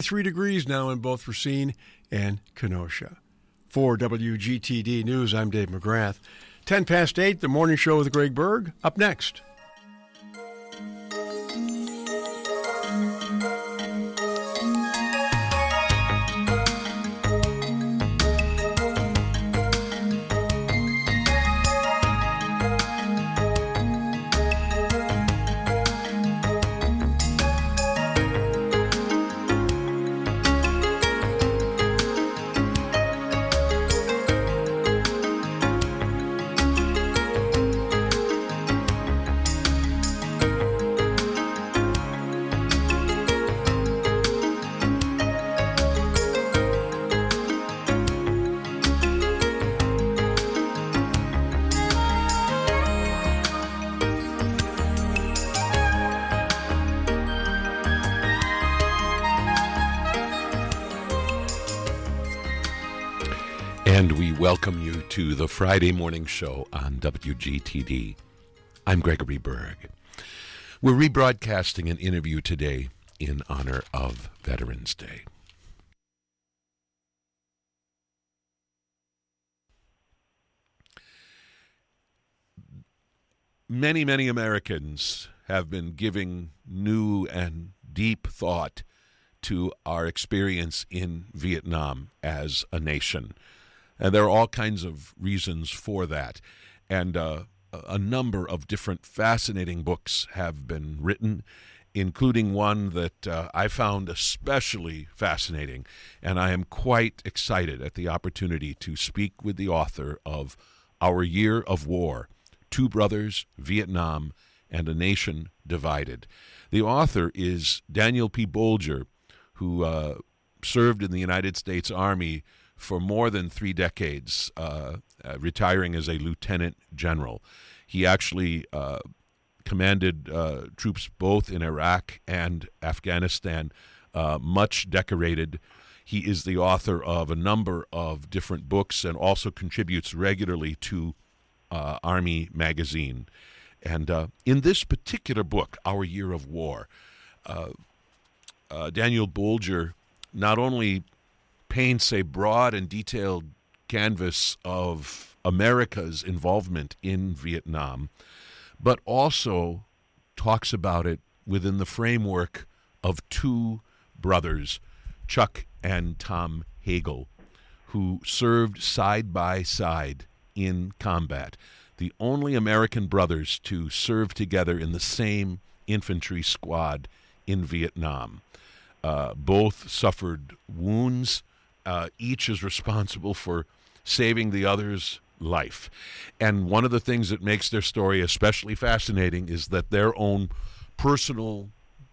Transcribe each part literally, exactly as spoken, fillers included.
thirty-three degrees now in both Racine and Kenosha. For W G T D News, I'm Dave McGrath. ten past eight, the morning show with Greg Berg. Up next. And we welcome you to the Friday morning show on W G T D. I'm Gregory Berg. We're rebroadcasting an interview today in honor of Veterans Day. Many, many Americans have been giving new and deep thought to our experience in Vietnam as a nation. And there are all kinds of reasons for that. And uh, a number of different fascinating books have been written, including one that uh, I found especially fascinating. And I am quite excited at the opportunity to speak with the author of Our Year of War, Two Brothers, Vietnam, and a Nation Divided. The author is Daniel P. Bolger, who uh, served in the United States Army for more than three decades, uh, uh, retiring as a lieutenant general. He actually uh, commanded uh, troops both in Iraq and Afghanistan, uh, much decorated. He is the author of a number of different books and also contributes regularly to uh, Army Magazine. And uh, in this particular book, Our Year of War, uh, uh, Daniel Bolger not only paints a broad and detailed canvas of America's involvement in Vietnam, but also talks about it within the framework of two brothers, Chuck and Tom Hagel, who served side by side in combat, the only American brothers to serve together in the same infantry squad in Vietnam. Uh, both suffered wounds. Uh, each is responsible for saving the other's life. And one of the things that makes their story especially fascinating is that their own personal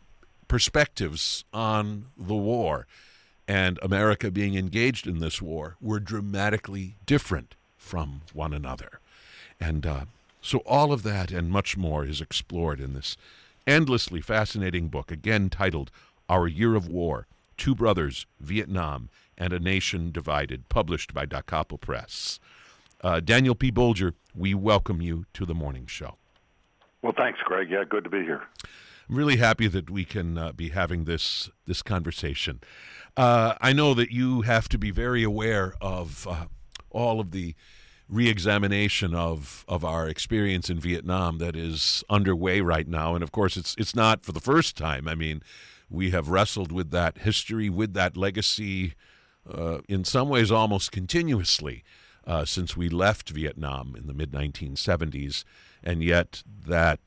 perspectives on the war and America being engaged in this war were dramatically different from one another. And uh, so all of that and much more is explored in this endlessly fascinating book, again titled Our Year of War, Two Brothers, Vietnam, and a Nation Divided, published by Da Capo Press. Uh, Daniel P. Bolger, we welcome you to the morning show. Well, thanks, Greg. Yeah, good to be here. I'm really happy that we can uh, be having this this conversation. Uh, I know that you have to be very aware of uh, all of the re-examination of, of our experience in Vietnam that is underway right now. And, of course, it's it's not for the first time. I mean, we have wrestled with that history, with that legacy, uh, in some ways almost continuously uh, since we left Vietnam in the mid nineteen seventies. And yet that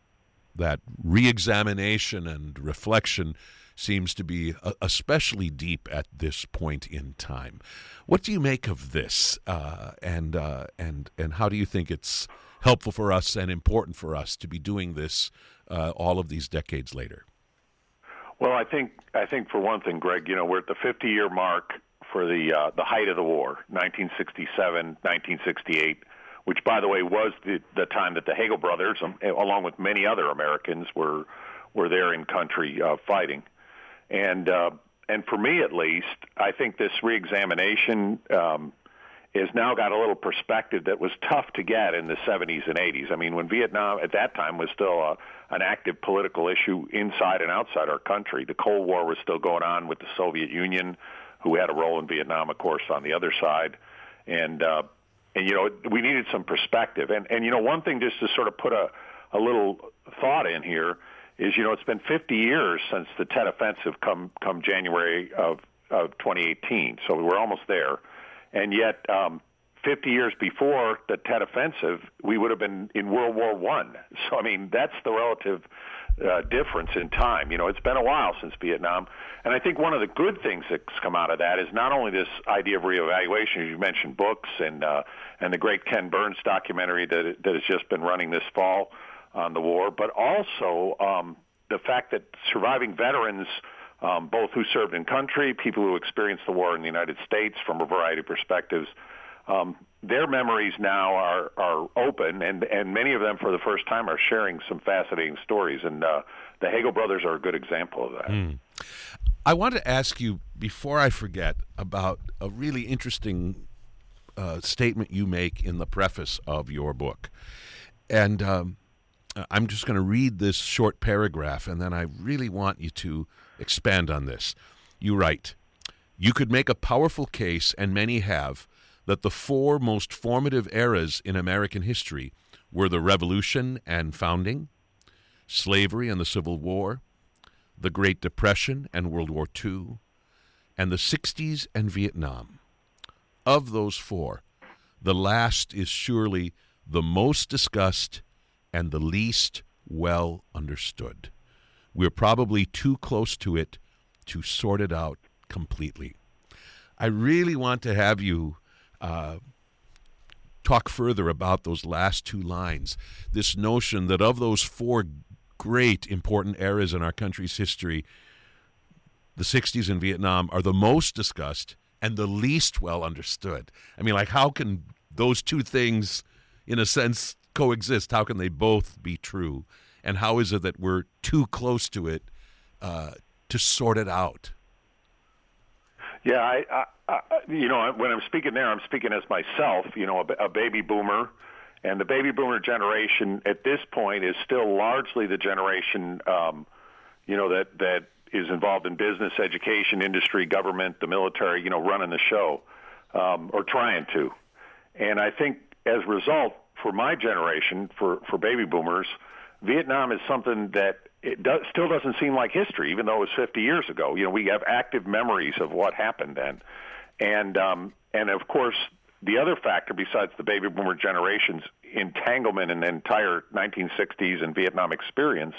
that re-examination and reflection seems to be uh, especially deep at this point in time. What do you make of this, uh, and uh, and and how do you think it's helpful for us and important for us to be doing this uh, all of these decades later? Well, I think I think for one thing, Greg, you know, we're at the fifty-year mark for the uh, the height of the war, nineteen sixty-seven, nineteen sixty-eight, which, by the way, was the, the time that the Hagel brothers, um, along with many other Americans, were were there in country uh, fighting. And uh, and for me, at least, I think this reexamination um, has now got a little perspective that was tough to get in the seventies and eighties. I mean, when Vietnam at that time was still a, an active political issue inside and outside our country, the Cold War was still going on with the Soviet Union, who had a role in Vietnam, of course, on the other side. And, uh, and you know, we needed some perspective. And, and, you know, one thing just to sort of put a, a little thought in here is, you know, it's been fifty years since the Tet Offensive come, come January of, of twenty eighteen. So we're almost there. And yet, um, fifty years before the Tet Offensive, we would have been in World War One. So, I mean, that's the relative uh, difference in time. You know, it's been a while since Vietnam. And I think one of the good things that's come out of that is not only this idea of reevaluation, as you mentioned, books and uh, and the great Ken Burns documentary that that has just been running this fall on the war, but also um, the fact that surviving veterans, Um, both who served in country, people who experienced the war in the United States from a variety of perspectives, um, their memories now are, are open, and, and many of them for the first time are sharing some fascinating stories. And uh, the Hagel brothers are a good example of that. Mm. I want to ask you, before I forget, about a really interesting uh, statement you make in the preface of your book. And um, I'm just going to read this short paragraph, and then I really want you to expand on this. You write, "You could make a powerful case, and many have, that the four most formative eras in American history were the Revolution and founding, slavery and the Civil War, the Great Depression and World War Two, and the sixties and Vietnam. Of those four, the last is surely the most discussed and the least well understood. We're probably too close to it to sort it out completely." I really want to have you uh, talk further about those last two lines, this notion that of those four great important eras in our country's history, the sixties and Vietnam are the most discussed and the least well understood. I mean, like, how can those two things, in a sense, coexist? How can they both be true? And how is it that we're too close to it uh, to sort it out? Yeah, I, I, I, you know, when I'm speaking there, I'm speaking as myself, you know, a, a baby boomer. And the baby boomer generation at this point is still largely the generation, um, you know, that, that is involved in business, education, industry, government, the military, you know, running the show, um, or trying to. And I think as a result, for my generation, for, for baby boomers, Vietnam is something that it does, still doesn't seem like history, even though it was fifty years ago. You know, we have active memories of what happened then. And, um, and of course, the other factor besides the baby boomer generation's entanglement in the entire nineteen sixties and Vietnam experience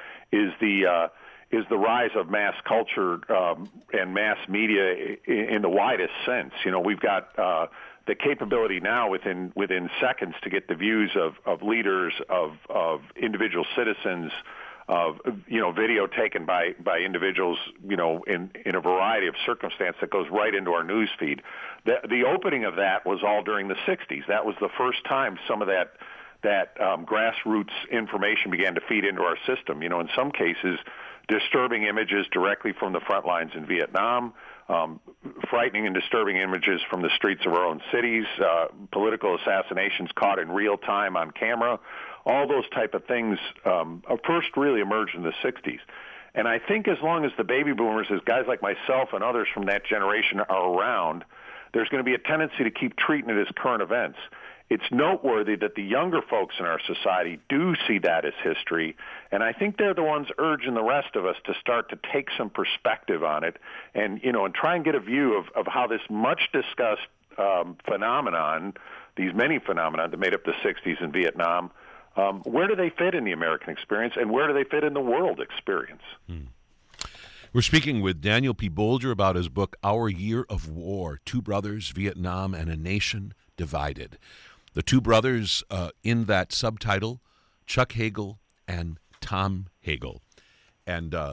is the uh, is the rise of mass culture um, and mass media in, in the widest sense. You know, we've got uh, the capability now within within seconds to get the views of, of leaders, of of individual citizens, of, you know, video taken by, by individuals, you know, in, in a variety of circumstances that goes right into our news feed. The, the opening of that was all during the sixties. That was the first time some of that that um, grassroots information began to feed into our system. You know, in some cases, disturbing images directly from the front lines in Vietnam, um, frightening and disturbing images from the streets of our own cities, uh, political assassinations caught in real time on camera. All those type of things um, first really emerged in the sixties. And I think as long as the baby boomers, as guys like myself and others from that generation are around, there's going to be a tendency to keep treating it as current events. It's noteworthy that the younger folks in our society do see that as history, and I think they're the ones urging the rest of us to start to take some perspective on it and, you know, and try and get a view of, of how this much-discussed um, phenomenon, these many phenomena that made up the sixties in Vietnam, Um, where do they fit in the American experience, and where do they fit in the world experience? Hmm. We're speaking with Daniel P. Bolger about his book, Our Year of War, Two Brothers, Vietnam, and a Nation Divided. The two brothers uh, in that subtitle, Chuck Hagel and Tom Hagel. And uh,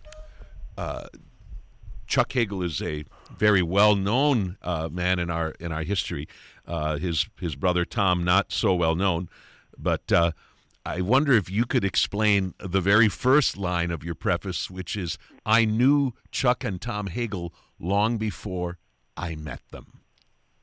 uh, Chuck Hagel is a very well-known uh, man in our in our history. Uh, his his brother Tom, not so well-known. But uh, I wonder if you could explain the very first line of your preface, which is, "I knew Chuck and Tom Hagel long before I met them."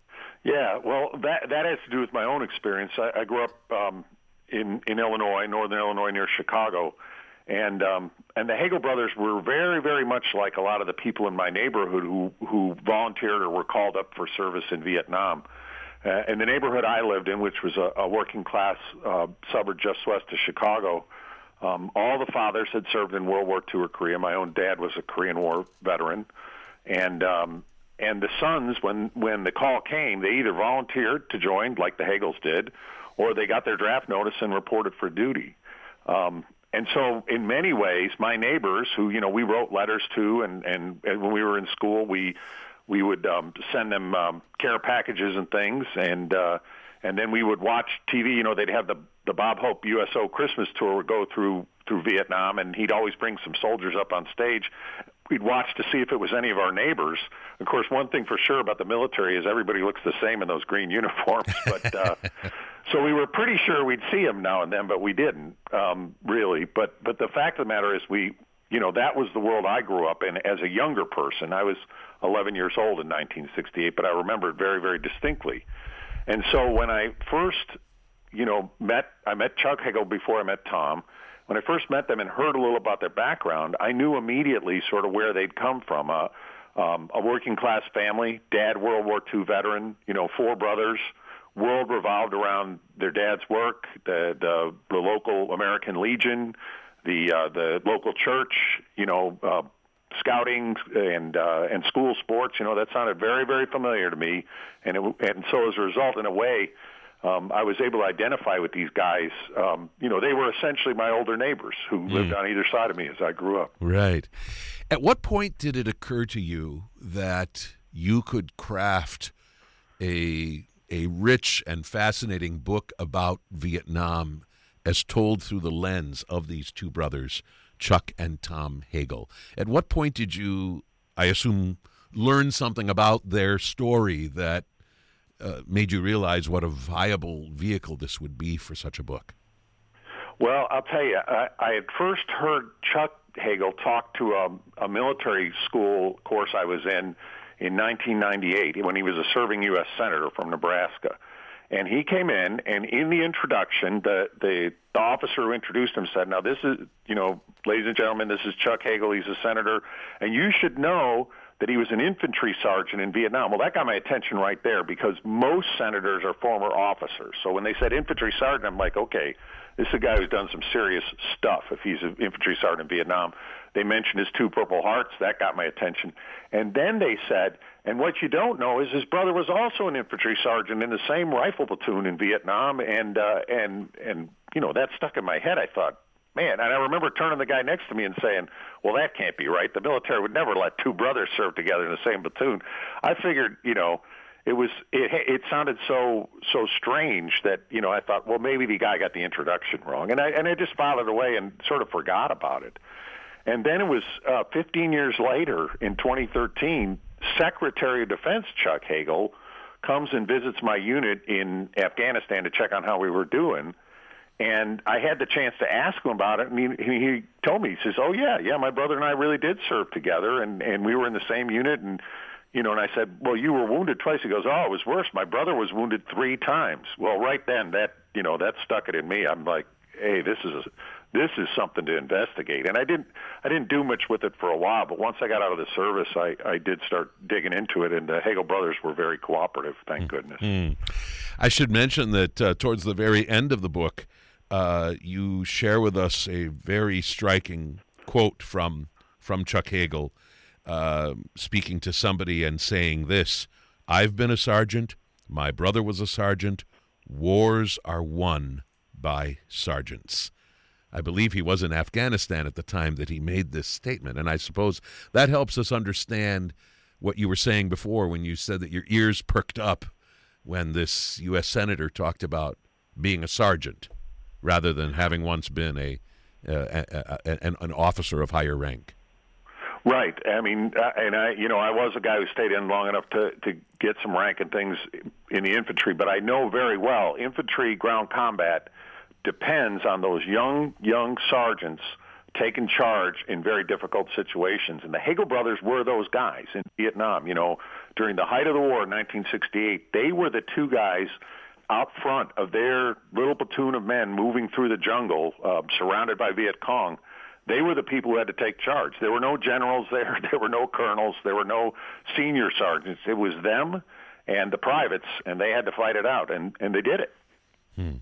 Yeah, well, that that has to do with my own experience. I, I grew up um, in in Illinois, northern Illinois, near Chicago, and um, and the Hagel brothers were very, very much like a lot of the people in my neighborhood who who volunteered or were called up for service in Vietnam. Uh, in the neighborhood I lived in, which was a, a working class uh, suburb just west of Chicago, um, all the fathers had served in World War Two or Korea. My own dad was a Korean War veteran, and um, and the sons, when when the call came, they either volunteered to join, like the Hagels did, or they got their draft notice and reported for duty. Um, and so, in many ways, my neighbors, who you know we wrote letters to, and and, and when we were in school, we we would um, send them um, care packages and things, and uh, and then we would watch T V. You know, they'd have the the Bob Hope U S O Christmas tour would go through through Vietnam, and he'd always bring some soldiers up on stage. We'd watch to see if it was any of our neighbors. Of course, one thing for sure about the military is everybody looks the same in those green uniforms. But uh, so we were pretty sure we'd see them now and then, but we didn't um, really. But but the fact of the matter is, we you know that was the world I grew up in as a younger person. I was eleven years old in nineteen sixty-eight, but I remember it very, very distinctly. And so when I first, you know, met I met Chuck Hagel before I met Tom. When I first met them and heard a little about their background, I knew immediately sort of where they'd come from. Uh, um, a working-class family, dad, World War Two veteran, you know, four brothers. World revolved around their dad's work, the the, the local American Legion, the uh, the local church, you know, uh, scouting and uh, and school sports. You know, that sounded very, very familiar to me. And, it, and so as a result, in a way, Um, I was able to identify with these guys. Um, you know, they were essentially my older neighbors who mm. lived on either side of me as I grew up. Right. At what point did it occur to you that you could craft a a rich and fascinating book about Vietnam as told through the lens of these two brothers, Chuck and Tom Hagel? At what point did you, I assume, learn something about their story that Uh, made you realize what a viable vehicle this would be for such a book? Well, I'll tell you, I, I had first heard Chuck Hagel talk to a, a military school course I was in in nineteen ninety-eight when he was a serving U S senator from Nebraska. And he came in, and in the introduction, the, the, the officer who introduced him said, now this is, you know, ladies and gentlemen, this is Chuck Hagel. He's a senator, and you should know that he was an infantry sergeant in Vietnam. Well, that got my attention right there because most senators are former officers. So when they said infantry sergeant, I'm like, okay, this is a guy who's done some serious stuff if he's an infantry sergeant in Vietnam. They mentioned his two Purple Hearts. That got my attention. And then they said, and what you don't know is his brother was also an infantry sergeant in the same rifle platoon in Vietnam. And, uh, and, and you know, that stuck in my head. I thought, man, and I remember turning to the guy next to me and saying, well, that can't be right. The military would never let two brothers serve together in the same platoon. I figured, you know, it was it it sounded so so strange that, you know, I thought, well, maybe the guy got the introduction wrong. And I and I just filed it away and sort of forgot about it. And then it was uh, fifteen years later in twenty thirteen, Secretary of Defense Chuck Hagel comes and visits my unit in Afghanistan to check on how we were doing. And I had the chance to ask him about it, and he, he told me, he says, oh, yeah, yeah, my brother and I really did serve together, and, and we were in the same unit. And, you know, and I said, well, you were wounded twice. He goes, oh, it was worse. My brother was wounded three times. Well, right then, that, you know, that stuck it in me. I'm like, hey, this is a, this is something to investigate. And I didn't I didn't do much with it for a while, but once I got out of the service, I, I did start digging into it, and the Hagel brothers were very cooperative, thank mm-hmm. goodness. Mm. I should mention that uh, towards the very end of the book, Uh, you share with us a very striking quote from from Chuck Hagel, uh, speaking to somebody and saying this: I've been a sergeant, my brother was a sergeant, wars are won by sergeants. I believe he was in Afghanistan at the time that he made this statement, and I suppose that helps us understand what you were saying before when you said that your ears perked up when this U S senator talked about being a sergeant, rather than having once been a, uh, a, a an, an officer of higher rank. Right. I mean, and I, you know, I was a guy who stayed in long enough to, to get some rank and things in the infantry, but I know very well infantry ground combat depends on those young, young sergeants taken charge in very difficult situations. And the Hagel brothers were those guys in Vietnam. You know, during the height of the war in nineteen sixty-eight, they were the two guys out front of their little platoon of men moving through the jungle, uh, surrounded by Viet Cong. They were the people who had to take charge. There were no generals there. There were no colonels. There were no senior sergeants. It was them and the privates, and they had to fight it out, and, and they did it. Hmm.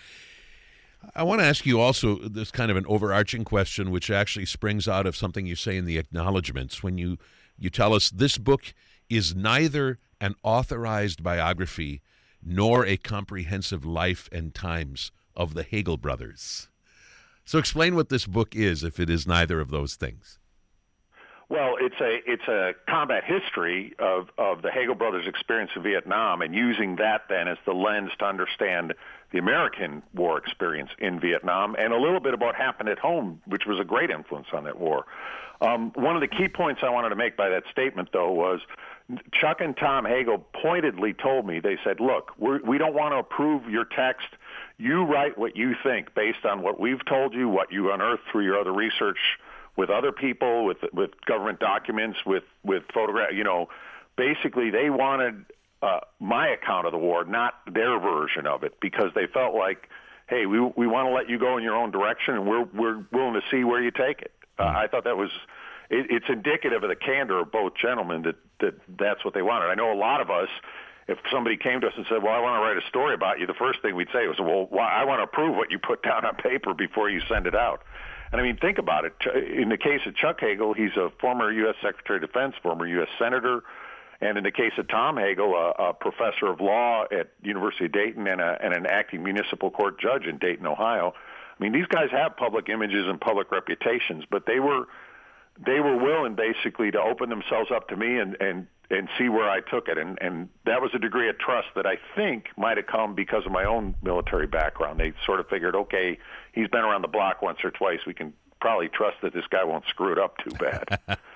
I want to ask you also this kind of an overarching question, which actually springs out of something you say in the acknowledgments when you, you tell us this book is neither an authorized biography nor a comprehensive life and times of the Hagel brothers. So explain what this book is, if it is neither of those things. Well, it's a it's a combat history of, of the Hagel brothers' experience in Vietnam, and using that then as the lens to understand the American war experience in Vietnam, and a little bit about what happened at home, which was a great influence on that war. Um, one of the key points I wanted to make by that statement, though, was Chuck and Tom Hagel pointedly told me, they said, look, we're, we don't want to approve your text. You write what you think based on what we've told you, what you unearthed through your other research with other people, with with government documents, with, with photographs. You know, basically they wanted uh, my account of the war, not their version of it, because they felt like, hey, we we want to let you go in your own direction, and we're we're willing to see where you take it. Uh, I thought that was it, it's indicative of the candor of both gentlemen that, that that's what they wanted. I know a lot of us, if somebody came to us and said, well, I want to write a story about you, the first thing we'd say was, well, why, I want to prove what you put down on paper before you send it out. And I mean, think about it. In the case of Chuck Hagel, he's a former U S Secretary of Defense, former U S Senator. And in the case of Tom Hagel, a, a professor of law at University of Dayton and, a, and an acting municipal court judge in Dayton, Ohio. I mean, these guys have public images and public reputations, but they were they were willing basically to open themselves up to me and, and, and see where I took it. And, and that was a degree of trust that I think might have come because of my own military background. They sort of figured, okay, he's been around the block once or twice. We can probably trust that this guy won't screw it up too bad.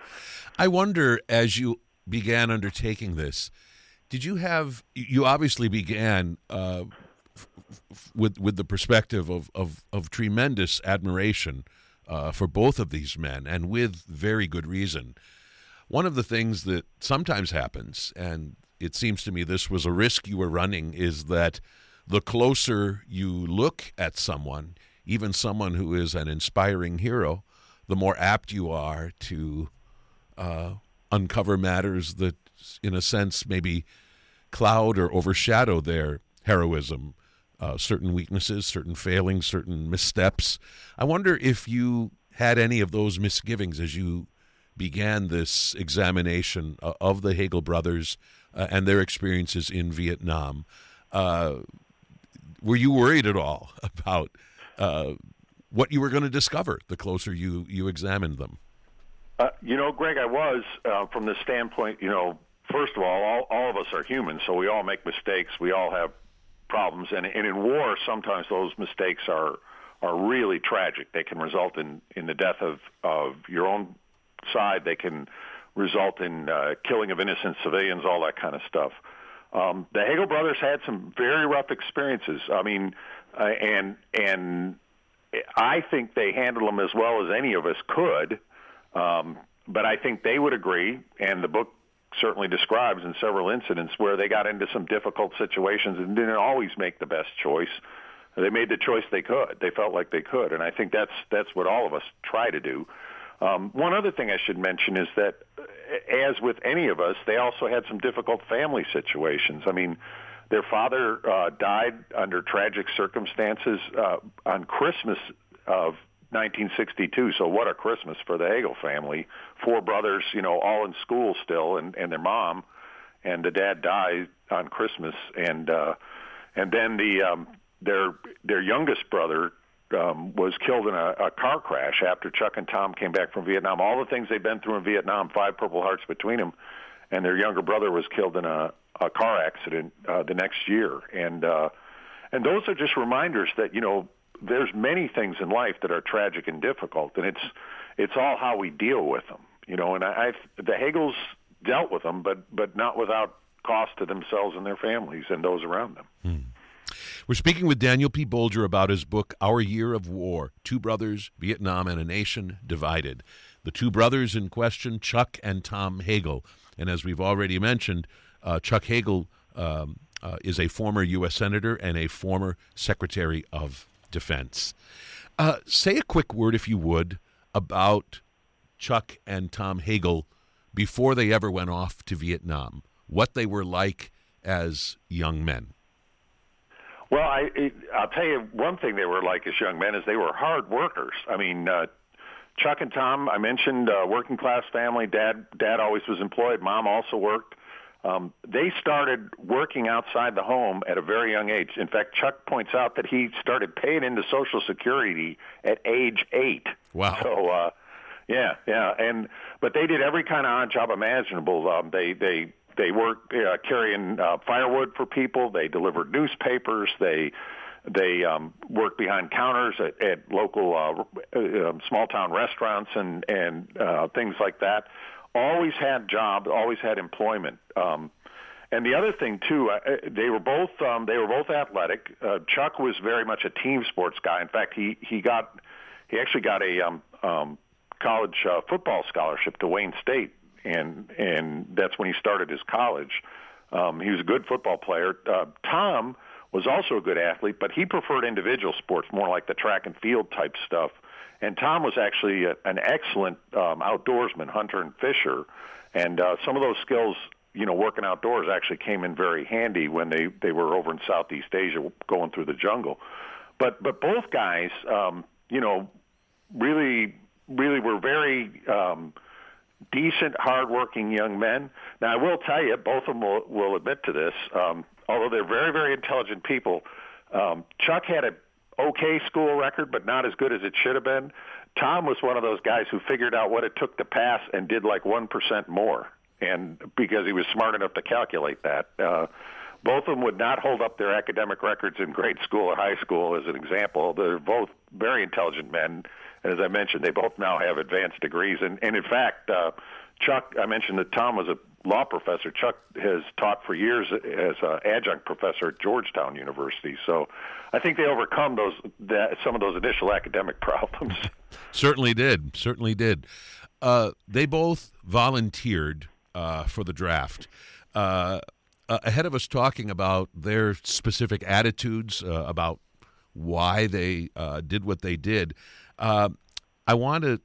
I wonder, as you began undertaking this, did you have, you obviously began uh, f- f- with with the perspective of, of, of tremendous admiration uh, for both of these men, and with very good reason. One of the things that sometimes happens, and it seems to me this was a risk you were running, is that the closer you look at someone, even someone who is an inspiring hero, the more apt you are to uh, uncover matters that, in a sense, maybe cloud or overshadow their heroism, uh, certain weaknesses, certain failings, certain missteps. I wonder if you had any of those misgivings as you began this examination uh, of the Hagel brothers uh, and their experiences in Vietnam. Uh, were you worried at all about uh, what you were going to discover the closer you, you examined them? Uh, you know, Greg, I was, uh, from the standpoint, you know, first of all, all, all of us are human, so we all make mistakes. We all have problems. And, and in war, sometimes those mistakes are are really tragic. They can result in, in the death of, of your own side. They can result in uh, killing of innocent civilians, all that kind of stuff. Um, the Hagel brothers had some very rough experiences. I mean, uh, and and I think they handled them as well as any of us could. Um, but I think they would agree, and the book certainly describes in several incidents where they got into some difficult situations and didn't always make the best choice. They made the choice they could. They felt like they could, and I think that's that's what all of us try to do. Um, one other thing I should mention is that, as with any of us, they also had some difficult family situations. I mean, their father uh, died under tragic circumstances uh, on Christmas of nineteen sixty-two, so what a Christmas for the Hagel family. Four brothers, you know, all in school still, and, and their mom, and the dad died on Christmas, and uh, and then the um, their their youngest brother um, was killed in a, a car crash after Chuck and Tom came back from Vietnam. All the things they've been through in Vietnam, five Purple Hearts between them, and their younger brother was killed in a, a car accident uh, the next year, and uh, and those are just reminders that, you know, there's many things in life that are tragic and difficult, and it's it's all how we deal with them, you know. And I, I've, the Hagels dealt with them, but but not without cost to themselves and their families and those around them. Hmm. We're speaking with Daniel P. Bolger about his book, Our Year of War, Two Brothers, Vietnam, and a Nation Divided. The two brothers in question, Chuck and Tom Hagel. And as we've already mentioned, uh, Chuck Hagel um, uh, is a former U S Senator and a former Secretary of Defense. Uh, say a quick word, if you would, about Chuck and Tom Hagel before they ever went off to Vietnam, what they were like as young men. Well, I, it, I'll tell you one thing they were like as young men is they were hard workers. I mean, uh, Chuck and Tom, I mentioned, uh, working class family. Dad, dad always was employed. Mom also worked. Um, they started working outside the home at a very young age. In fact, Chuck points out that he started paying into Social Security at age eight. Wow. So, uh, yeah, yeah, and but they did every kind of odd job imaginable. Um, they they they worked uh, carrying uh, firewood for people. They delivered newspapers. They they um, worked behind counters at, at local uh, uh, small town restaurants and and uh, things like that. Always had jobs. Always had employment. Um, and the other thing too, uh, they were both um, they were both athletic. Uh, Chuck was very much a team sports guy. In fact, he he got he actually got a um, um, college uh, football scholarship to Wayne State, and and that's when he started his college. Um, he was a good football player. Uh, Tom was also a good athlete, but he preferred individual sports, more like the track and field type stuff. And Tom was actually a, an excellent um, outdoorsman, hunter and fisher, and uh, some of those skills, you know, working outdoors actually came in very handy when they, they were over in Southeast Asia going through the jungle. But but both guys, um, you know, really really were very um, decent, hardworking young men. Now, I will tell you, both of them will, will admit to this, um, although they're very, very intelligent people. Um, Chuck had a okay school record, but not as good as it should have been. Tom was one of those guys who figured out what it took to pass and did like one percent more, and because he was smart enough to calculate that. Uh, both of them would not hold up their academic records in grade school or high school as an example. They're both very intelligent men. And as I mentioned, they both now have advanced degrees. And, and in fact, uh, Chuck, I mentioned that Tom was a law professor. Chuck has taught for years as an adjunct professor at Georgetown University. So I think they overcome those that, some of those initial academic problems. Certainly did. Certainly did. Uh, they both volunteered uh, for the draft. Uh, uh, ahead of us talking about their specific attitudes, uh, about why they uh, did what they did, uh, I want to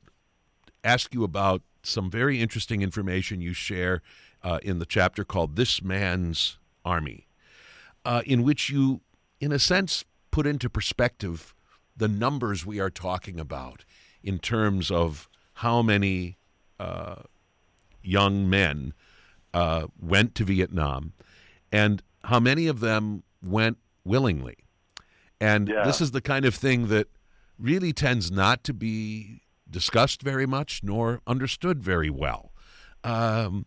ask you about some very interesting information you share uh, in the chapter called This Man's Army, uh, in which you, in a sense, put into perspective the numbers we are talking about in terms of how many uh, young men uh, went to Vietnam and how many of them went willingly. And yeah. This is the kind of thing that really tends not to be discussed very much nor understood very well. Um,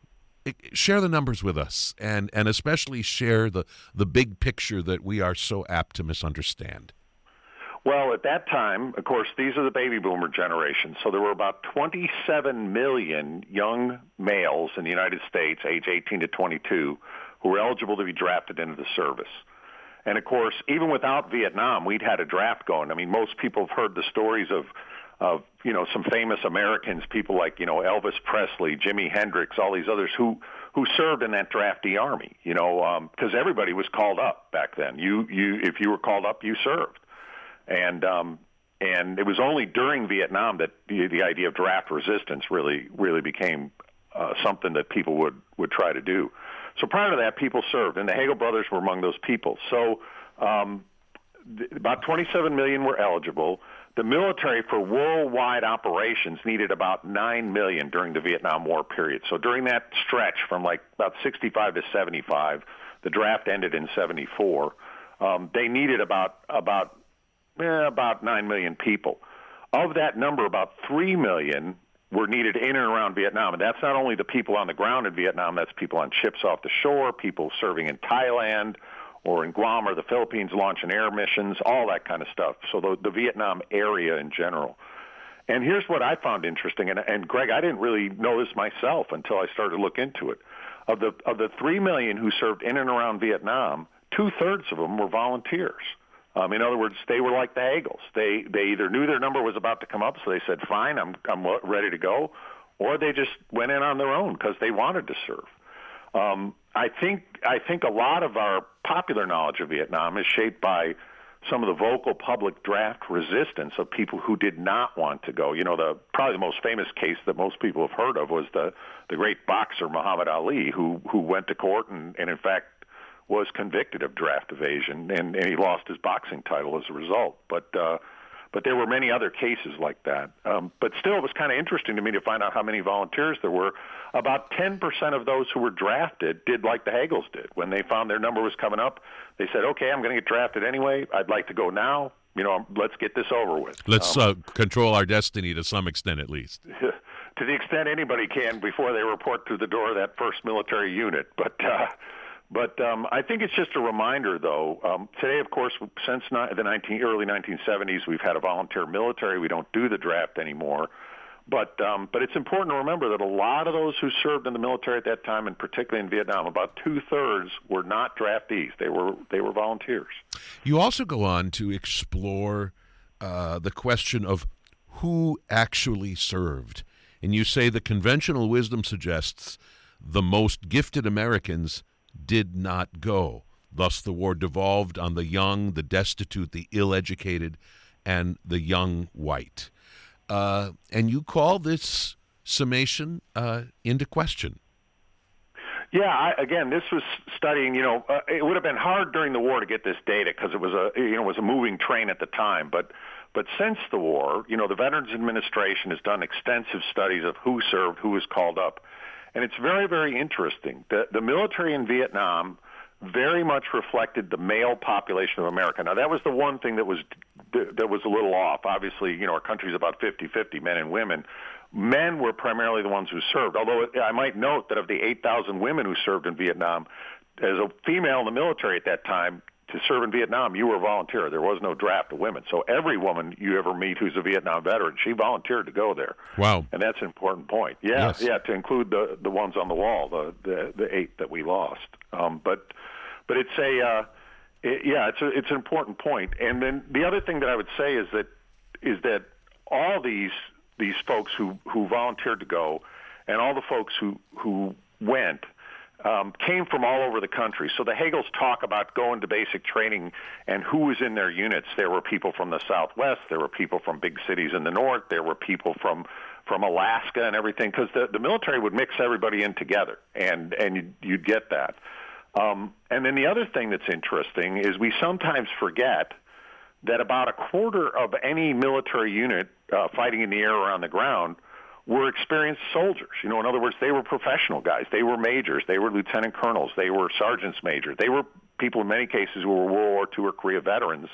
share the numbers with us, and, and especially share the, the big picture that we are so apt to misunderstand. Well, at that time, of course, these are the baby boomer generation. So there were about twenty-seven million young males in the United States, age eighteen to twenty-two, who were eligible to be drafted into the service. And, of course, even without Vietnam, we'd had a draft going. I mean, most people have heard the stories of, of you know, some famous Americans, people like, you know, Elvis Presley, Jimi Hendrix, all these others who, who served in that drafty army, you know, because um, everybody was called up back then. You, you, if you were called up, you served. And um, and it was only during Vietnam that the, the idea of draft resistance really, really became uh, something that people would, would try to do. So prior to that, people served, and the Hagel brothers were among those people. So um, th- about twenty-seven million were eligible. The military for worldwide operations needed about nine million during the Vietnam War period. So during that stretch from like about sixty-five to seventy-five, the draft ended in seventy-four, um, they needed about about eh, about nine million people. Of that number, about three million were needed in and around Vietnam. And that's not only the people on the ground in Vietnam, that's people on ships off the shore, people serving in Thailand or in Guam or the Philippines launching air missions, all that kind of stuff. So the, the Vietnam area in general. And here's what I found interesting, and, and Greg, I didn't really know this myself until I started to look into it. Of the of the three million who served in and around Vietnam, two-thirds of them were volunteers. Um, in other words, they were like the Hagels. They they either knew their number was about to come up, so they said, fine, I'm I'm ready to go, or they just went in on their own because they wanted to serve. Um, I think I think a lot of our popular knowledge of Vietnam is shaped by some of the vocal public draft resistance of people who did not want to go. You know, the probably the most famous case that most people have heard of was the the great boxer Muhammad Ali, who who went to court and, and in fact was convicted of draft evasion, and, and he lost his boxing title as a result. But uh, but there were many other cases like that. Um, but still, it was kind of interesting to me to find out how many volunteers there were. About ten percent of those who were drafted did like the Hagels did. When they found their number was coming up, they said, okay, I'm going to get drafted anyway. I'd like to go now. You know, let's get this over with. Let's um, uh, control our destiny to some extent, at least. To the extent anybody can before they report through the door of that first military unit. But uh, but um, I think it's just a reminder, though. Um, today, of course, since ni- the nineteen, early nineteen seventies, we've had a volunteer military. We don't do the draft anymore. But um, but it's important to remember that a lot of those who served in the military at that time, and particularly in Vietnam, about two-thirds were not draftees. They were they were volunteers. You also go on to explore uh, the question of who actually served. And you say the conventional wisdom suggests the most gifted Americans did not go. Thus, the war devolved on the young, the destitute, the ill-educated, and the young white. Uh, and you call this summation uh, into question. Yeah, I, again, this was studying. You know, uh, it would have been hard during the war to get this data because it was a you know it was a moving train at the time. But but since the war, you know, the Veterans Administration has done extensive studies of who served, who was called up, and it's very very interesting. The the military in Vietnam very much reflected the male population of America. Now, that was the one thing that was that was a little off. Obviously, you know, our country's about fifty-fifty, men and women. Men were primarily the ones who served, although I might note that of the eight thousand women who served in Vietnam, as a female in the military at that time, to serve in Vietnam, you were a volunteer. There was no draft of women. So every woman you ever meet who's a Vietnam veteran, she volunteered to go there. Wow. And that's an important point. Yeah, yes. yeah, to include the the ones on the wall, the the, the eight that we lost. Um, but but it's a uh, it, yeah, it's a, it's an important point. And then the other thing that I would say is that is that all these these folks who, who volunteered to go and all the folks who who went Um, came from all over the country. So the Hagels talk about going to basic training and who was in their units. There were people from the Southwest. There were people from big cities in the North. There were people from from Alaska and everything, because the, the military would mix everybody in together, and, and you'd, you'd get that. Um, and then the other thing that's interesting is we sometimes forget that about a quarter of any military unit uh, fighting in the air or on the ground were experienced soldiers. You know, in other words, they were professional guys. They were majors. They were lieutenant colonels. They were sergeants major. They were people in many cases who were World War Two or Korea veterans.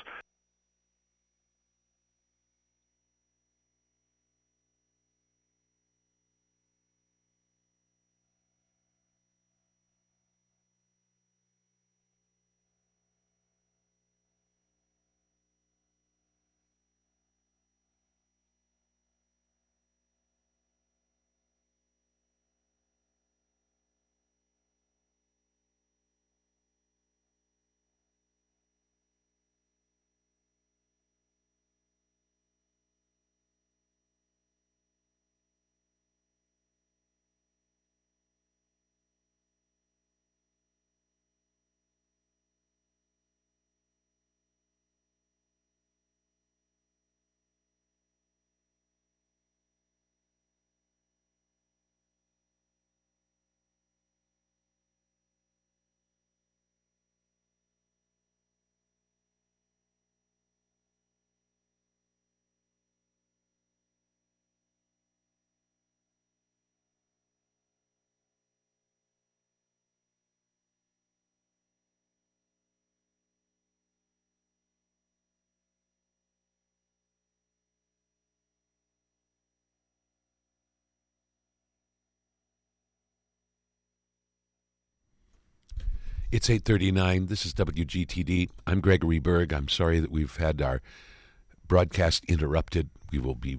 It's eight thirty-nine. This is W G T D. I'm Gregory Berg. I'm sorry that we've had our broadcast interrupted. We will be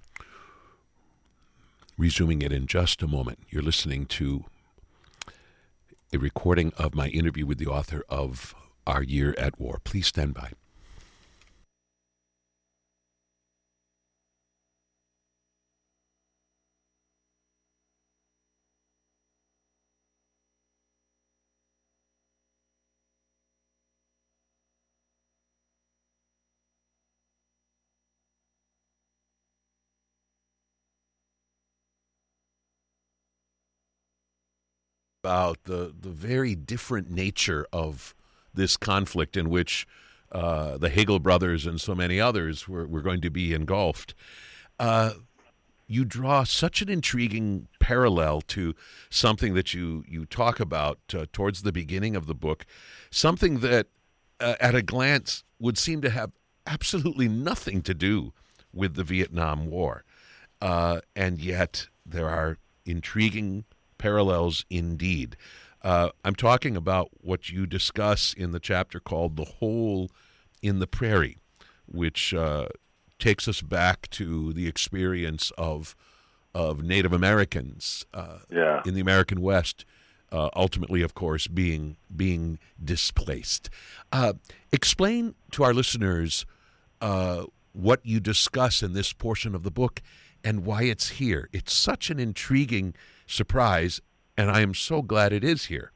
resuming it in just a moment. You're listening to a recording of my interview with the author of Our Year at War. Please stand by. About the, the very different nature of this conflict in which uh, the Hagel brothers and so many others were, were going to be engulfed. Uh, you draw such an intriguing parallel to something that you, you talk about uh, towards the beginning of the book, something that uh, at a glance would seem to have absolutely nothing to do with the Vietnam War. Uh, and yet there are intriguing parallels indeed. Uh, I'm talking about what you discuss in the chapter called The Hole in the Prairie, which uh, takes us back to the experience of of Native Americans uh, yeah. in the American West, uh, ultimately, of course, being being displaced. Uh, explain to our listeners uh, what you discuss in this portion of the book and why it's here. It's such an intriguing surprise, and I am so glad it is here.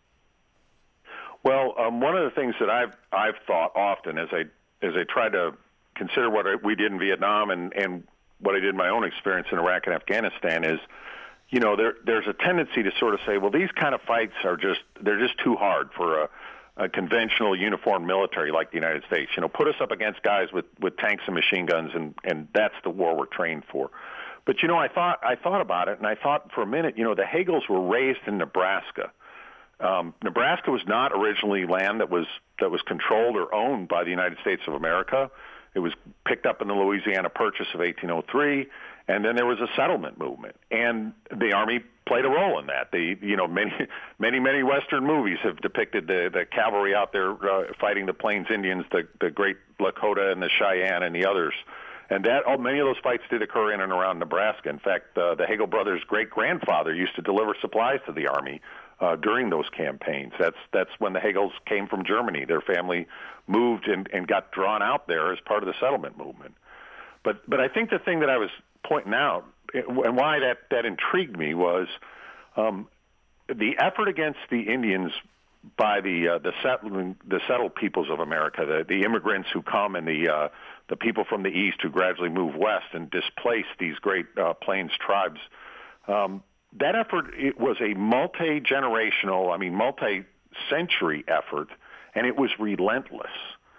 Well, um, one of the things that I've I've thought often as I as I try to consider what I, we did in Vietnam and, and what I did in my own experience in Iraq and Afghanistan is, you know, there there's a tendency to sort of say, well, these kind of fights are just they're just too hard for a, a conventional uniformed military like the United States. You know, put us up against guys with, with tanks and machine guns, and, and that's the war we're trained for. But, you know, I thought I thought about it, and I thought for a minute, you know, the Hagels were raised in Nebraska. Um, Nebraska was not originally land that was that was controlled or owned by the United States of America. It was picked up in the Louisiana Purchase of eighteen oh three, and then there was a settlement movement, and the Army played a role in that. The you know many many many Western movies have depicted the, the cavalry out there uh, fighting the Plains Indians, the the Great Lakota and the Cheyenne and the others. And that oh, many of those fights did occur in and around Nebraska. In fact, uh, the Hagel brothers' great-grandfather used to deliver supplies to the Army uh, during those campaigns. That's that's when the Hagels came from Germany. Their family moved and, and got drawn out there as part of the settlement movement. But but I think the thing that I was pointing out and why that, that intrigued me was um, the effort against the Indians by the uh, the settled the settled peoples of America, the, the immigrants who come and the uh, the people from the east who gradually move west and displace these great uh, plains tribes. Um, that effort it was a multi-generational, I mean multi-century effort, and it was relentless.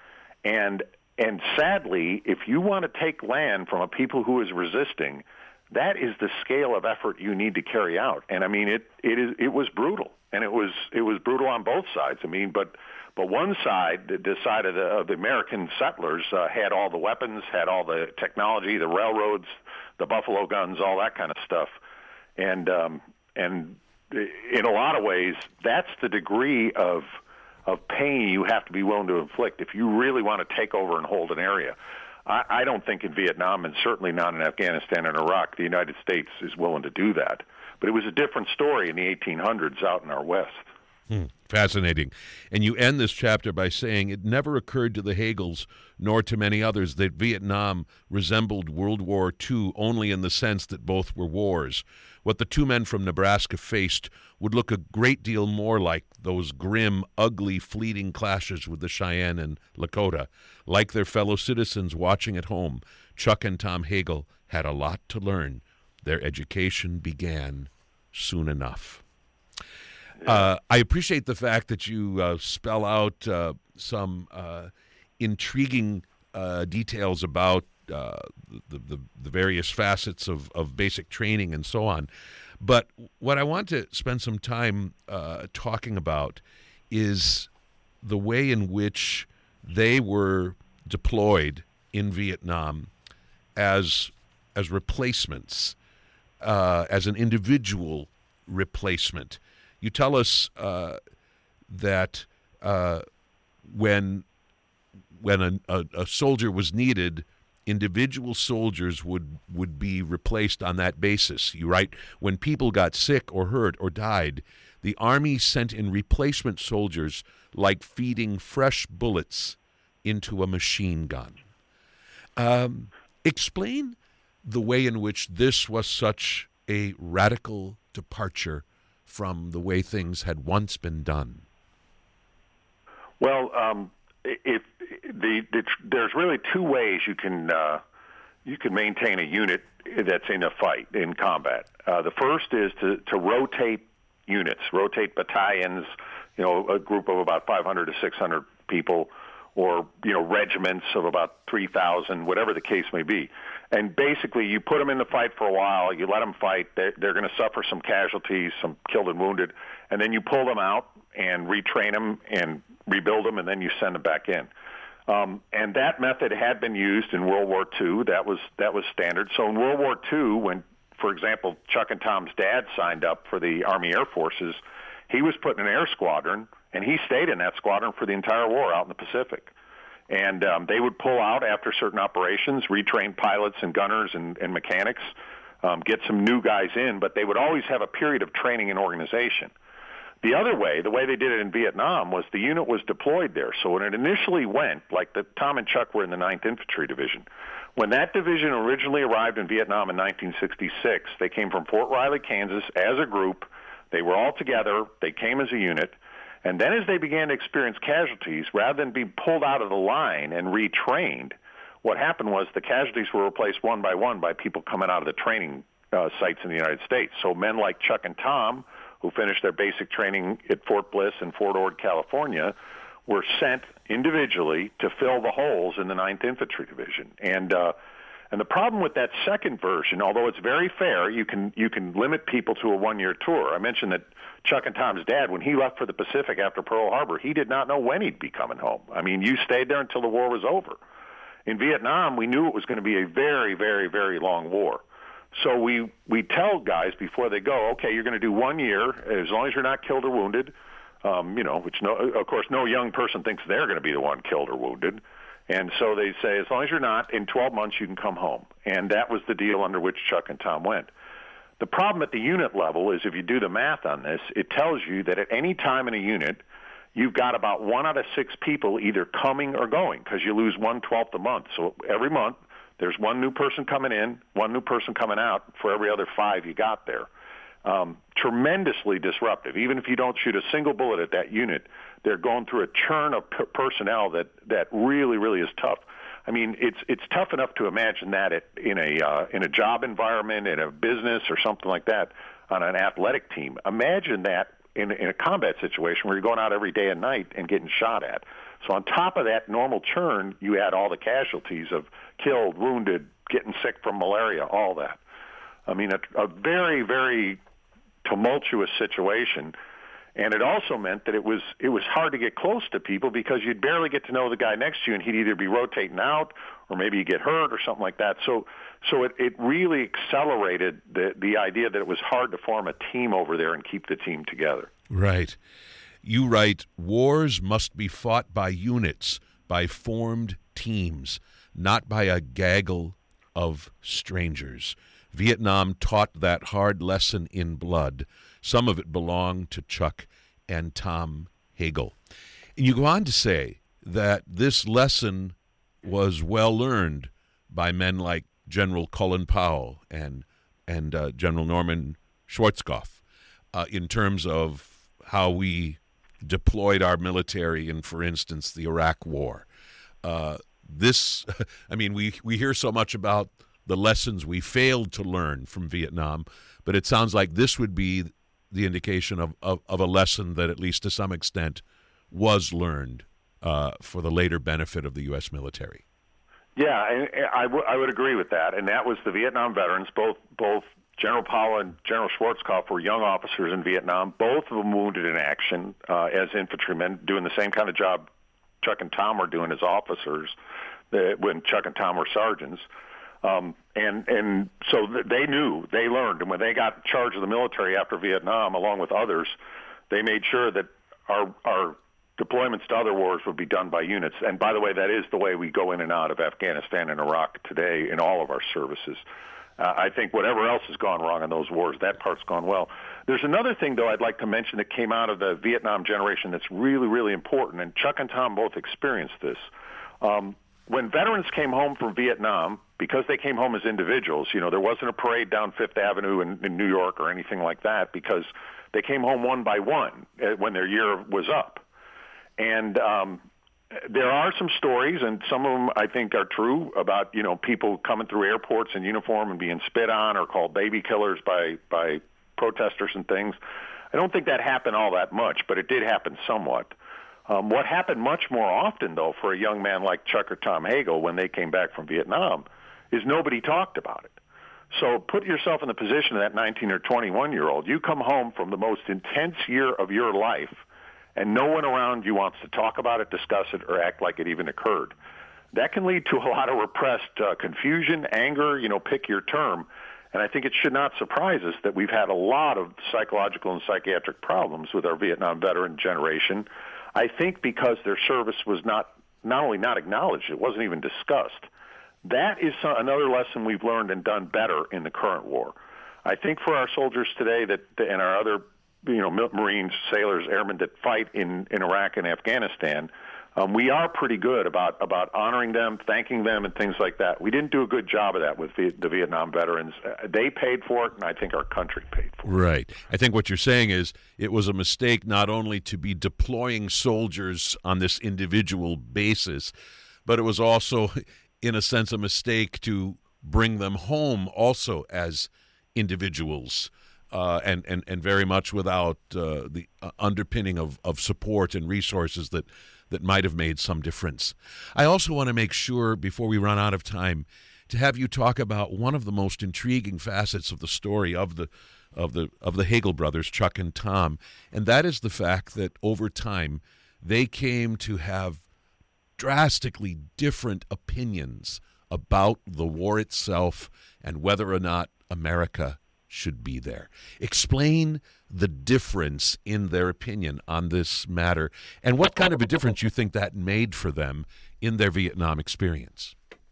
And and sadly, if you want to take land from a people who is resisting, that is the scale of effort you need to carry out. And I mean, it it is it was brutal. And it was it was brutal on both sides. I mean, but but one side, the side of the, of the American settlers, uh, had all the weapons, had all the technology, the railroads, the buffalo guns, all that kind of stuff. And um, and in a lot of ways, that's the degree of of pain you have to be willing to inflict if you really want to take over and hold an area. I, I don't think in Vietnam, and certainly not in Afghanistan and Iraq, the United States is willing to do that. But it was a different story in the eighteen hundreds out in our West. Hmm. Fascinating. And you end this chapter by saying it never occurred to the Hagels, nor to many others, that Vietnam resembled World War Two only in the sense that both were wars. What the two men from Nebraska faced would look a great deal more like those grim, ugly, fleeting clashes with the Cheyenne and Lakota. Like their fellow citizens watching at home, Chuck and Tom Hagel had a lot to learn. Their education began soon enough. Uh, I appreciate the fact that you uh, spell out uh, some uh, intriguing uh, details about uh, the, the, the various facets of, of basic training and so on. But what I want to spend some time uh, talking about is the way in which they were deployed in Vietnam as as replacements. Uh, as an individual replacement. You tell us uh, that uh, when when a, a, a soldier was needed, individual soldiers would, would be replaced on that basis. You write, when people got sick or hurt or died, the the Army sent in replacement soldiers like feeding fresh bullets into a machine gun. Um, explain the way in which this was such a radical departure from the way things had once been done. Well, um, if the, the there's really two ways you can uh, you can maintain a unit that's in a fight in combat. Uh, the first is to, to rotate units, rotate battalions, you know, a group of about five hundred to six hundred people, or, you know, regiments of about three thousand, whatever the case may be. And basically, you put them in the fight for a while, you let them fight, they're, they're going to suffer some casualties, some killed and wounded, and then you pull them out and retrain them and rebuild them, and then you send them back in. Um, and that method had been used in World War Two. That was that was standard. So in World War Two, when, for example, Chuck and Tom's dad signed up for the Army Air Forces, he was put in an air squadron, and he stayed in that squadron for the entire war out in the Pacific. And um, they would pull out after certain operations, retrain pilots and gunners and, and mechanics, um, get some new guys in, but they would always have a period of training and organization. The other way, the way they did it in Vietnam, was the unit was deployed there. So when it initially went, like the Tom and Chuck were in the ninth Infantry Division, when that division originally arrived in Vietnam in nineteen sixty-six, they came from Fort Riley, Kansas, as a group. They were all together. They came as a unit. And then as they began to experience casualties, rather than being pulled out of the line and retrained, what happened was the casualties were replaced one by one by people coming out of the training uh, sites in the United States. So men like Chuck and Tom, who finished their basic training at Fort Bliss and Fort Ord, California, were sent individually to fill the holes in the ninth Infantry Division. And uh, and the problem with that second version, although it's very fair, you can you can limit people to a one-year tour. I mentioned that Chuck and Tom's dad, when he left for the Pacific after Pearl Harbor, he did not know when he'd be coming home. I mean, you stayed there until the war was over. In Vietnam, we knew it was going to be a very, very, very long war. So we, we tell guys before they go, okay, you're going to do one year, as long as you're not killed or wounded, um, you know, which, no, of course, no young person thinks they're going to be the one killed or wounded. And so they say, as long as you're not, in twelve months you can come home. And that was the deal under which Chuck and Tom went. The problem at the unit level is if you do the math on this, it tells you that at any time in a unit, you've got about one out of six people either coming or going, because you lose one-twelfth a month. So every month, there's one new person coming in, one new person coming out for every other five you got there. Um, tremendously disruptive. Even if you don't shoot a single bullet at that unit, they're going through a churn of per- personnel that, that really, really is tough. I mean, it's it's tough enough to imagine that it, in a uh, in a job environment, in a business or something like that, on an athletic team. Imagine that in, in a combat situation where you're going out every day and night and getting shot at. So on top of that normal churn, you add all the casualties of killed, wounded, getting sick from malaria, all that. I mean, a, a very, very tumultuous situation. And it also meant that it was it was hard to get close to people because you'd barely get to know the guy next to you, and he'd either be rotating out or maybe you get hurt or something like that. So so it, it really accelerated the, the idea that it was hard to form a team over there and keep the team together. Right. You write, wars must be fought by units, by formed teams, not by a gaggle of strangers. Vietnam taught that hard lesson in blood. Some of it belonged to Chuck and Tom Hagel. And you go on to say that this lesson was well learned by men like General Colin Powell and and uh, General Norman Schwarzkopf uh, in terms of how we deployed our military in, for instance, the Iraq War. Uh, this, I mean, we, we hear so much about the lessons we failed to learn from Vietnam, but it sounds like this would be the indication of, of, of a lesson that, at least to some extent, was learned uh, for the later benefit of the U S military. Yeah, I, I, w- I would agree with that, and that was the Vietnam veterans. Both both General Powell and General Schwarzkopf were young officers in Vietnam, both of them wounded in action uh, as infantrymen, doing the same kind of job Chuck and Tom were doing as officers uh, when Chuck and Tom were sergeants. Um, and and so they knew, they learned, and when they got charge of the military after Vietnam, along with others, they made sure that our our deployments to other wars would be done by units. And by the way, that is the way we go in and out of Afghanistan and Iraq today in all of our services. Uh, I think whatever else has gone wrong in those wars, that part's gone well. There's another thing, though, I'd like to mention that came out of the Vietnam generation that's really, really important, and Chuck and Tom both experienced this. Um, when veterans came home from Vietnam, because they came home as individuals, you know, there wasn't a parade down Fifth Avenue in, in New York or anything like that, because they came home one by one uh, when their year was up. And um, there are some stories, and some of them I think are true, about, you know, people coming through airports in uniform and being spit on or called baby killers by, by protesters and things. I don't think that happened all that much, but it did happen somewhat. Um, what happened much more often, though, for a young man like Chuck or Tom Hagel when they came back from Vietnam is nobody talked about it. So put yourself in the position of that nineteen or twenty-one-year-old. You come home from the most intense year of your life, and no one around you wants to talk about it, discuss it, or act like it even occurred. That can lead to a lot of repressed uh, confusion, anger, you know, pick your term. And I think it should not surprise us that we've had a lot of psychological and psychiatric problems with our Vietnam veteran generation. I think because their service was not, not only not acknowledged, it wasn't even discussed. That is another lesson we've learned and done better in the current war. I think for our soldiers today that and our other, you know, Marines, sailors, airmen that fight in, in Iraq and Afghanistan, um, we are pretty good about, about honoring them, thanking them, and things like that. We didn't do a good job of that with the, the Vietnam veterans. Uh, they paid for it, and I think our country paid for it. Right. I think what you're saying is it was a mistake not only to be deploying soldiers on this individual basis, but it was also, in a sense, a mistake to bring them home also as individuals. Uh, and, and, and very much without uh, the uh, underpinning of, of support and resources that, that might have made some difference. I also want to make sure, before we run out of time, to have you talk about one of the most intriguing facets of the story of the of the of the Hagel brothers, Chuck and Tom, and that is the fact that over time they came to have drastically different opinions about the war itself and whether or not America should be there. Explain the difference in their opinion on this matter and what kind of a difference you think that made for them in their Vietnam experience.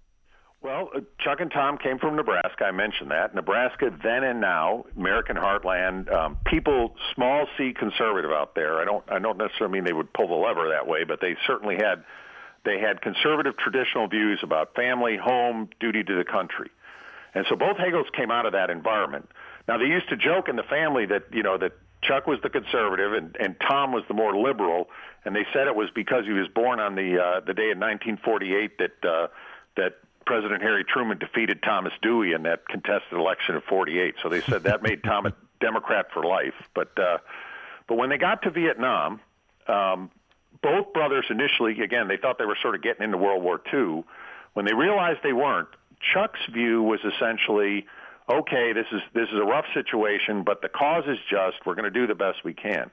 Well, uh, Chuck and Tom came from Nebraska. I mentioned that. Nebraska then and now, American heartland, um, people, small C conservative out there. I don't, I don't necessarily mean they would pull the lever that way, but they certainly had, they had conservative traditional views about family, home, duty to the country. And so both Hagels came out of that environment. Now, they used to joke in the family that, you know, that Chuck was the conservative and, and Tom was the more liberal, and they said it was because he was born on the uh, the day in nineteen forty-eight that uh, that President Harry Truman defeated Thomas Dewey in that contested election of forty-eight. So they said that made Tom a Democrat for life. But uh, but when they got to Vietnam, um, both brothers initially, again, they thought they were sort of getting into World War Two. When they realized they weren't, Chuck's view was essentially, okay, this is this is a rough situation, but the cause is just. We're going to do the best we can.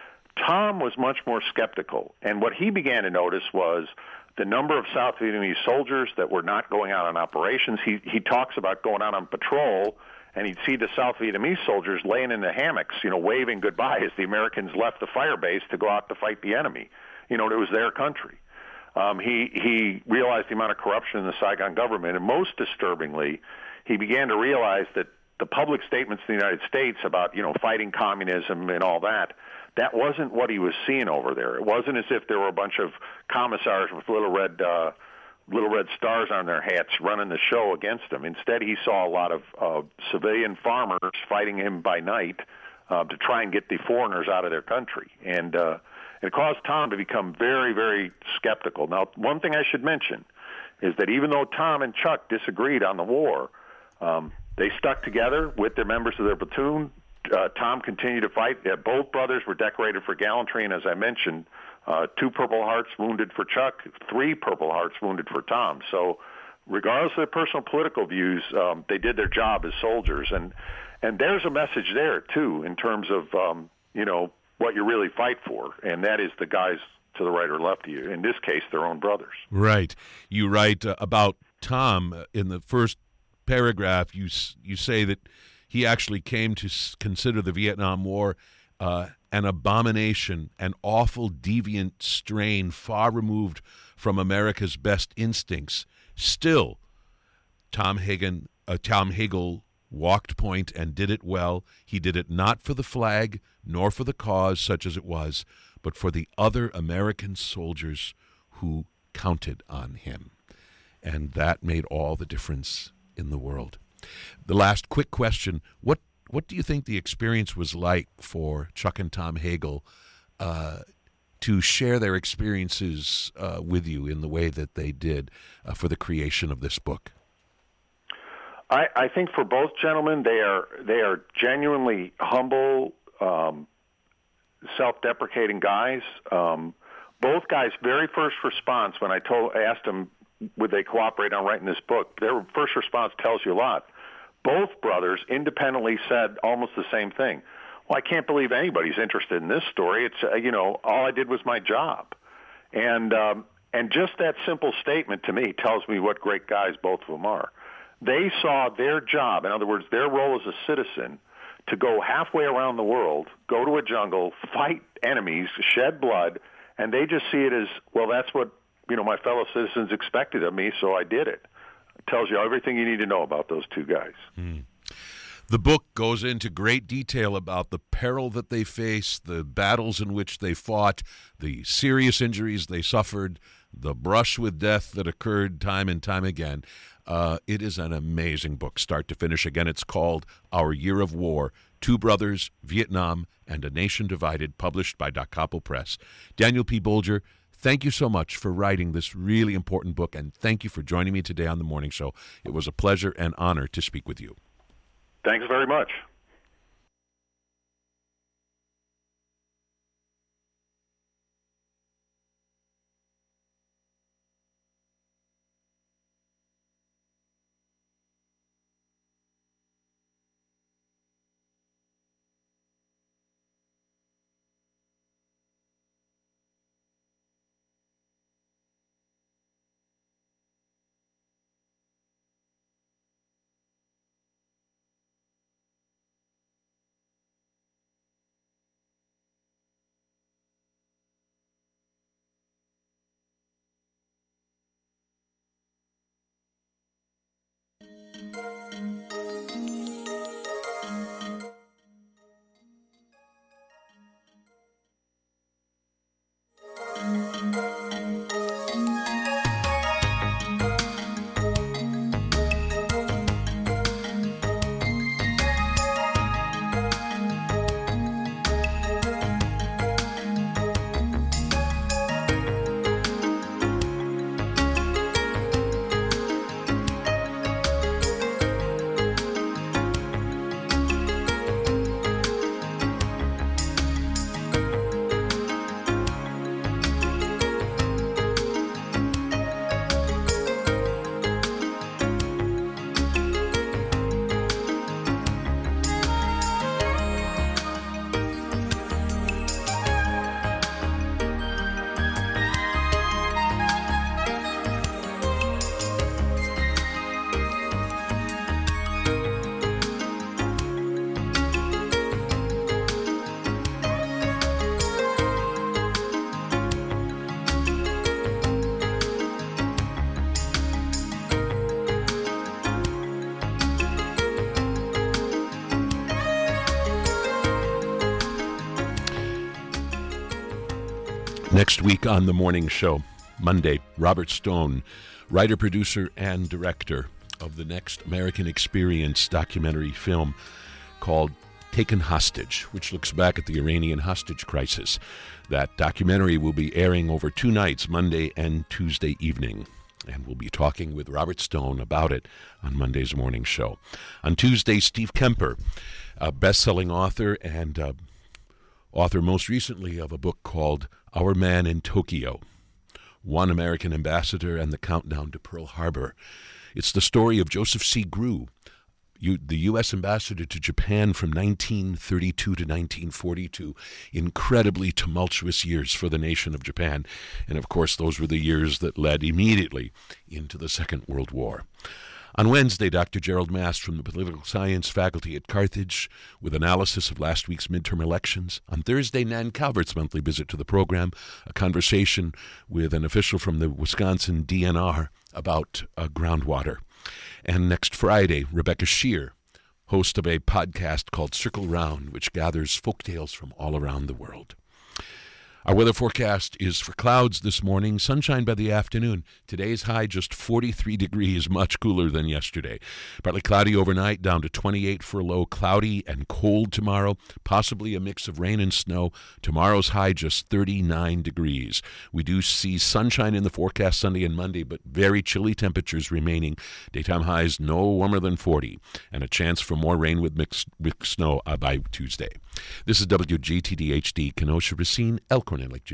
Tom was much more skeptical, and what he began to notice was the number of South Vietnamese soldiers that were not going out on operations. He he talks about going out on patrol, and he'd see the South Vietnamese soldiers laying in the hammocks, you know, waving goodbye as the Americans left the fire base to go out to fight the enemy. You know, it was their country. Um, he he realized the amount of corruption in the Saigon government, and most disturbingly, he began to realize that the public statements in the United States about, you know, fighting communism and all that, that wasn't what he was seeing over there. It wasn't as if there were a bunch of commissars with little red uh, little red stars on their hats running the show against him. Instead, he saw a lot of uh, civilian farmers fighting him by night uh, to try and get the foreigners out of their country. And uh, it caused Tom to become very, very skeptical. Now, one thing I should mention is that even though Tom and Chuck disagreed on the war, um, they stuck together with their members of their platoon. Uh, Tom continued to fight. Uh, both brothers were decorated for gallantry, and as I mentioned, uh, two Purple Hearts wounded for Chuck, three Purple Hearts wounded for Tom. So regardless of their personal political views, um, they did their job as soldiers. And, and there's a message there, too, in terms of, um, you know, what you really fight for, and that is the guys to the right or left of you, in this case, their own brothers. Right. You write uh, about Tom uh, in the first paragraph. You you say that he actually came to s- consider the Vietnam War uh, an abomination, an awful deviant strain far removed from America's best instincts. Still, Tom Hagen uh, Tom Hagel walked point and did it well. He did it not for the flag, nor for the cause, such as it was, but for the other American soldiers who counted on him. And that made all the difference in the world. The last quick question, what what do you think the experience was like for Chuck and Tom Hagel uh, to share their experiences uh, with you in the way that they did uh, for the creation of this book? I, I think for both gentlemen, they are they are genuinely humble, um, self-deprecating guys. Um, both guys' very first response when I told asked them would they cooperate on writing this book, their first response tells you a lot. Both brothers independently said almost the same thing. Well, I can't believe anybody's interested in this story. It's uh, you know, all I did was my job, and um, and just that simple statement to me tells me what great guys both of them are. They saw their job, in other words, their role as a citizen, to go halfway around the world, go to a jungle, fight enemies, shed blood, and they just see it as, well, that's what, you know, my fellow citizens expected of me, so I did it. It tells you everything you need to know about those two guys. Hmm. The book goes into great detail about the peril that they faced, the battles in which they fought, the serious injuries they suffered, the brush with death that occurred time and time again. Uh, it is an amazing book, start to finish. Again, it's called Our Year of War, Two Brothers, Vietnam, and a Nation Divided, published by Da Capo Press. Daniel P. Bolger, thank you so much for writing this really important book, and thank you for joining me today on The Morning Show. It was a pleasure and honor to speak with you. Thanks very much. Next week on The Morning Show, Monday, Robert Stone, writer, producer, and director of the next American Experience documentary film called Taken Hostage, which looks back at the Iranian hostage crisis. That documentary will be airing over two nights, Monday and Tuesday evening. And we'll be talking with Robert Stone about it on Monday's Morning Show. On Tuesday, Steve Kemper, a best-selling author and uh, author most recently of a book called Our Man in Tokyo, One American Ambassador and the Countdown to Pearl Harbor. It's the story of Joseph C. Grew, you, the U S ambassador to Japan from nineteen thirty-two to nineteen forty-two. Incredibly tumultuous years for the nation of Japan. And, of course, those were the years that led immediately into the Second World War. On Wednesday, Doctor Gerald Mast from the Political Science faculty at Carthage with analysis of last week's midterm elections. On Thursday, Nan Calvert's monthly visit to the program, a conversation with an official from the Wisconsin D N R about uh, groundwater. And next Friday, Rebecca Shear, host of a podcast called Circle Round, which gathers folktales from all around the world. Our weather forecast is for clouds this morning, sunshine by the afternoon. Today's high just forty-three degrees, much cooler than yesterday. Partly cloudy overnight, down to twenty-eight for a low. Cloudy and cold tomorrow, possibly a mix of rain and snow. Tomorrow's high just thirty-nine degrees. We do see sunshine in the forecast Sunday and Monday, but very chilly temperatures remaining. Daytime highs no warmer than forty, and a chance for more rain with mixed, mixed snow uh, by Tuesday. This is W G T D H D, Kenosha, Racine, Elkhorn, and Lake Geneva.